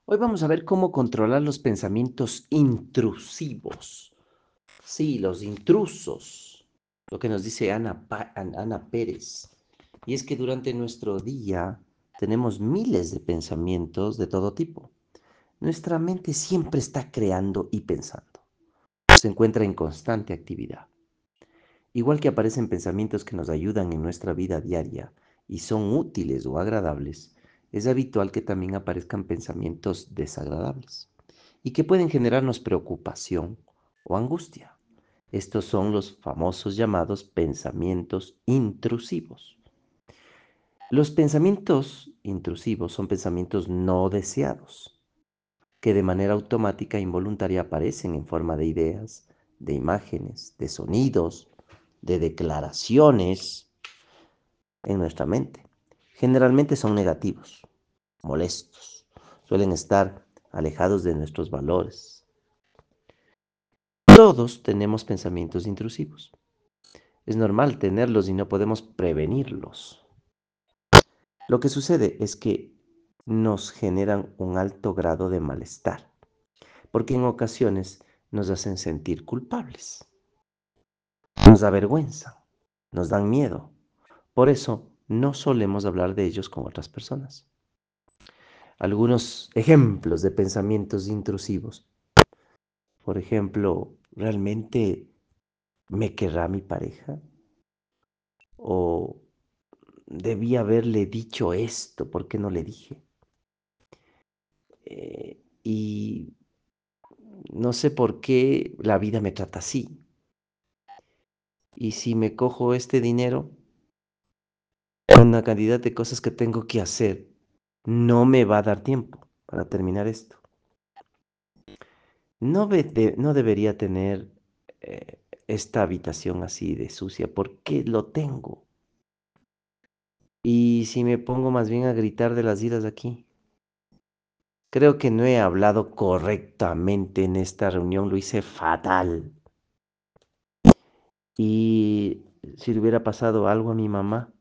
Hoy vamos a ver cómo controlar los pensamientos intrusivos. Sí, los intrusos. Lo que nos dice Ana Pérez. Y es que durante nuestro día tenemos miles de pensamientos de todo tipo. Nuestra mente siempre está creando y pensando. Se encuentra en constante actividad. Igual que aparecen pensamientos que nos ayudan en nuestra vida diaria y son útiles o agradables, es habitual que también aparezcan pensamientos desagradables y que pueden generarnos preocupación o angustia. Estos son los famosos llamados pensamientos intrusivos. Los pensamientos intrusivos son pensamientos no deseados, que de manera automática e involuntaria aparecen en forma de ideas, de imágenes, de sonidos, de declaraciones en nuestra mente. Generalmente son negativos, molestos, suelen estar alejados de nuestros valores. Todos tenemos pensamientos intrusivos. Es normal tenerlos y no podemos prevenirlos. Lo que sucede es que nos generan un alto grado de malestar, porque en ocasiones nos hacen sentir culpables, nos avergüenzan, nos dan miedo. Por eso no solemos hablar de ellos con otras personas. Algunos ejemplos de pensamientos intrusivos. Por ejemplo, ¿realmente me querrá mi pareja? ¿O debí haberle dicho esto? ¿Por qué no le dije? Y no sé por qué la vida me trata así. Y si me cojo este dinero con la cantidad de cosas que tengo que hacer, no me va a dar tiempo para terminar esto. No debería tener esta habitación así de sucia. ¿Por qué lo tengo? Y si me pongo más bien a gritar de las iras aquí. Creo que no he hablado correctamente en esta reunión, lo hice fatal. Y si le hubiera pasado algo a mi mamá,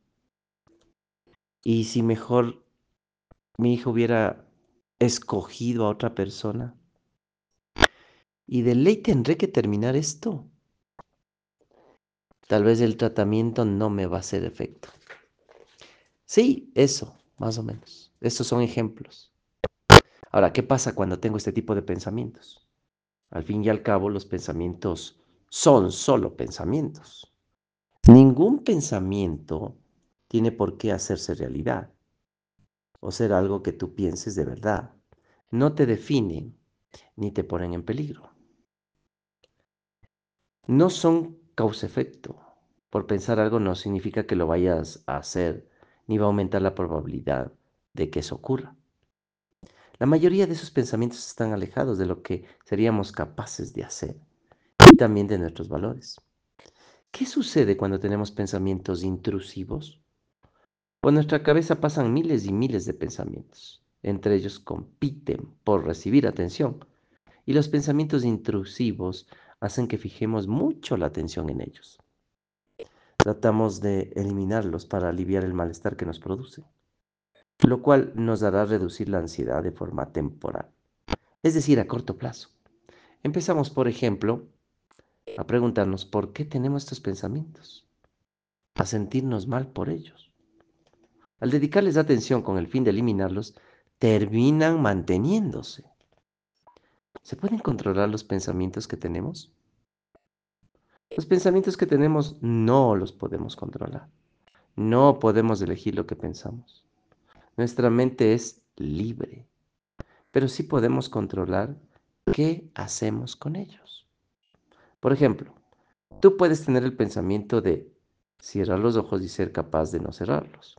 y si mejor mi hijo hubiera escogido a otra persona, y de ley tendré que terminar esto. Tal vez el tratamiento no me va a hacer efecto. Sí, eso, más o menos. Estos son ejemplos. Ahora, ¿qué pasa cuando tengo este tipo de pensamientos? Al fin y al cabo, los pensamientos son solo pensamientos. Ningún pensamiento tiene por qué hacerse realidad o ser algo que tú pienses de verdad. No te definen ni te ponen en peligro. No son causa-efecto. Por pensar algo no significa que lo vayas a hacer, ni va a aumentar la probabilidad de que eso ocurra. La mayoría de esos pensamientos están alejados de lo que seríamos capaces de hacer y también de nuestros valores. ¿Qué sucede cuando tenemos pensamientos intrusivos? Por nuestra cabeza pasan miles y miles de pensamientos. Entre ellos compiten por recibir atención y los pensamientos intrusivos hacen que fijemos mucho la atención en ellos. Tratamos de eliminarlos para aliviar el malestar que nos produce, lo cual nos hará reducir la ansiedad de forma temporal, es decir, a corto plazo. Empezamos, por ejemplo, a preguntarnos por qué tenemos estos pensamientos, a sentirnos mal por ellos. Al dedicarles atención con el fin de eliminarlos, terminan manteniéndose. ¿Se pueden controlar los pensamientos que tenemos? Los pensamientos que tenemos no los podemos controlar. No podemos elegir lo que pensamos. Nuestra mente es libre, pero sí podemos controlar qué hacemos con ellos. Por ejemplo, tú puedes tener el pensamiento de cerrar los ojos y ser capaz de no cerrarlos.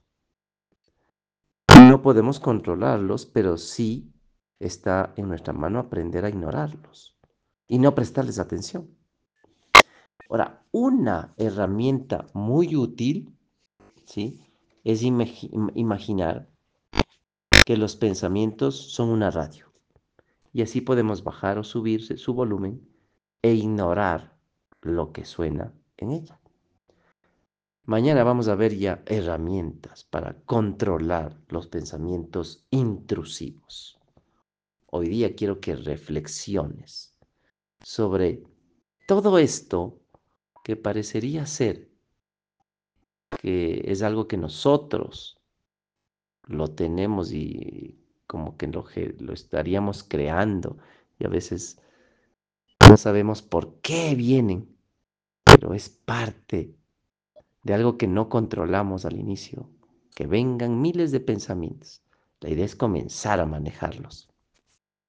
No podemos controlarlos, pero sí está en nuestra mano aprender a ignorarlos y no prestarles atención. Ahora, una herramienta muy útil, ¿sí? Es imaginar que los pensamientos son una radio y así podemos bajar o subir su volumen e ignorar lo que suena en ella. Mañana vamos a ver ya herramientas para controlar los pensamientos intrusivos. hoy día quiero que reflexiones sobre todo esto que parecería ser que es algo que nosotros lo tenemos y como que lo estaríamos creando y a veces no sabemos por qué vienen, pero es parte de algo que no controlamos al inicio, que vengan miles de pensamientos. La idea es comenzar a manejarlos.